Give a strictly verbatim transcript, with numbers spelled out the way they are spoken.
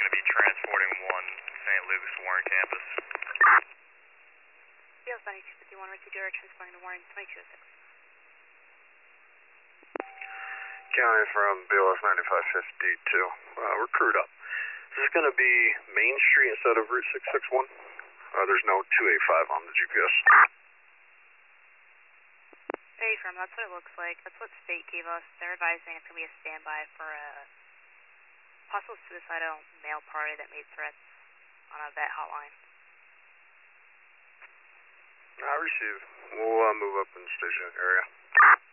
going to be transporting one Saint Luke's Warren campus. B L ninety-two fifty-one, receive direct transporting to Warren twenty-two oh six. County from B L S ninety-five fifty-two. Uh, we're crewed up. Is this going to be Main Street instead of Route six sixty-one? Uh, there's no two eighty-five on the G P S. Very firm, that's what it looks like. That's what State gave us. They're advising it's going to be a standby for a possible suicidal male party that made threats on a vet hotline. I receive. We'll uh, move up in the station area.